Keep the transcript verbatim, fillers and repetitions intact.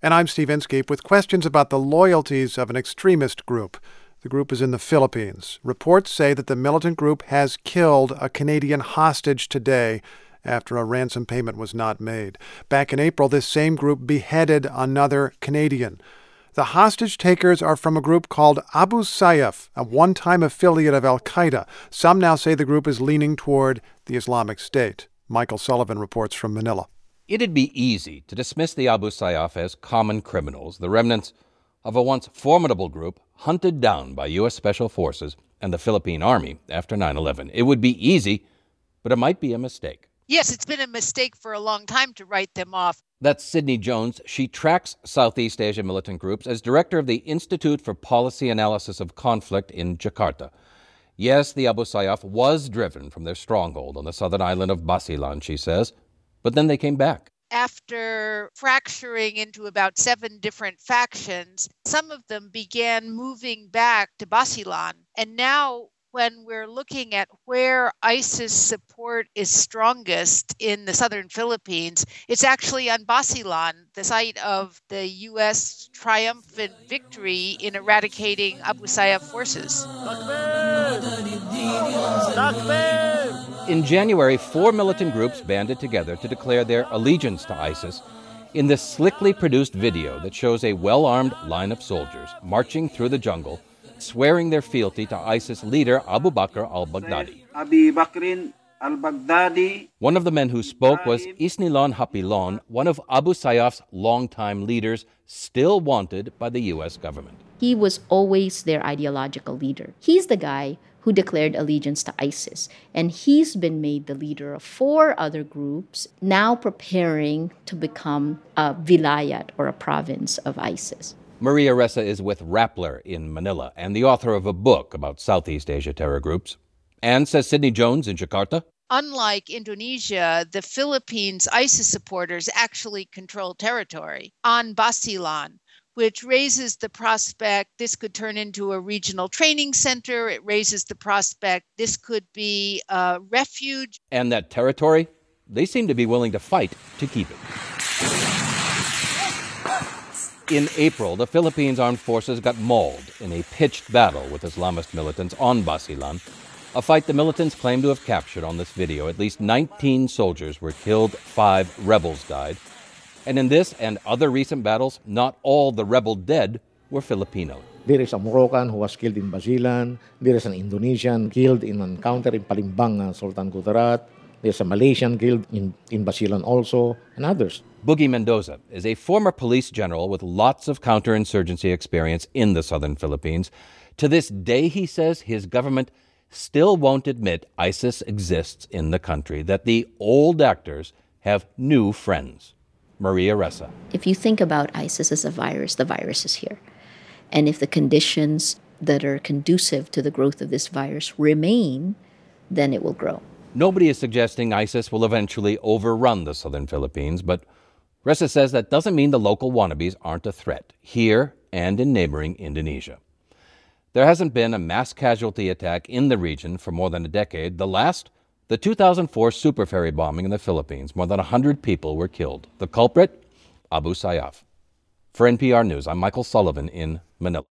And I'm Steve Inskeep with questions about the loyalties of an extremist group. The group is in the Philippines. Reports say that the militant group has killed a Canadian hostage today after a ransom payment was not made. Back in April, this same group beheaded another Canadian. The hostage takers are from a group called Abu Sayyaf, a one-time affiliate of al-Qaeda. Some now say the group is leaning toward the Islamic State. Michael Sullivan reports from Manila. It'd be easy to dismiss the Abu Sayyaf as common criminals, the remnants of a once formidable group hunted down by U S Special Forces and the Philippine Army after nine eleven. It would be easy, but it might be a mistake. Yes, it's been a mistake for a long time to write them off. That's Sydney Jones. She tracks Southeast Asia militant groups as director of the Institute for Policy Analysis of Conflict in Jakarta. Yes, the Abu Sayyaf was driven from their stronghold on the southern island of Basilan, she says, but then they came back. After fracturing into about seven different factions, some of them began moving back to Basilan. And now, when we're looking at where ISIS support is strongest in the southern Philippines, it's actually on Basilan, the site of the U S triumphant victory in eradicating Abu Sayyaf forces. In January, four militant groups banded together to declare their allegiance to ISIS in this slickly produced video that shows a well-armed line of soldiers marching through the jungle, swearing their fealty to ISIS leader Abu Bakr al-Baghdadi. Abi Bakrin al-Baghdadi. One of the men who spoke was Isnilon Hapilon, one of Abu Sayyaf's longtime leaders, still wanted by the U S government. He was always their ideological leader. He's the guy who declared allegiance to ISIS, and he's been made the leader of four other groups, now preparing to become a vilayat or a province of ISIS. Maria Ressa is with Rappler in Manila and the author of a book about Southeast Asia terror groups. And, says Sydney Jones in Jakarta, unlike Indonesia, the Philippines' ISIS supporters actually control territory on Basilan, which raises the prospect this could turn into a regional training center. It raises the prospect this could be a refuge. And that territory, they seem to be willing to fight to keep it. In April, the Philippines Armed Forces got mauled in a pitched battle with Islamist militants on Basilan, a fight the militants claim to have captured on this video. At least nineteen soldiers were killed, five rebels died. And in this and other recent battles, not all the rebel dead were Filipino. There is a Moroccan who was killed in Basilan. There is an Indonesian killed in an encounter in Palimbang, Sultan Kudarat. There's a Malaysian killed in, in Basilan also, and others. Boogie Mendoza is a former police general with lots of counterinsurgency experience in the southern Philippines. To this day, he says, his government still won't admit ISIS exists in the country, that the old actors have new friends. Maria Ressa. If you think about ISIS as a virus, the virus is here. And if the conditions that are conducive to the growth of this virus remain, then it will grow. Nobody is suggesting ISIS will eventually overrun the southern Philippines, but Ressa says that doesn't mean the local wannabes aren't a threat, here and in neighboring Indonesia. There hasn't been a mass casualty attack in the region for more than a decade. The last, the two thousand four super ferry bombing in the Philippines. More than one hundred people were killed. The culprit, Abu Sayyaf. For N P R News, I'm Michael Sullivan in Manila.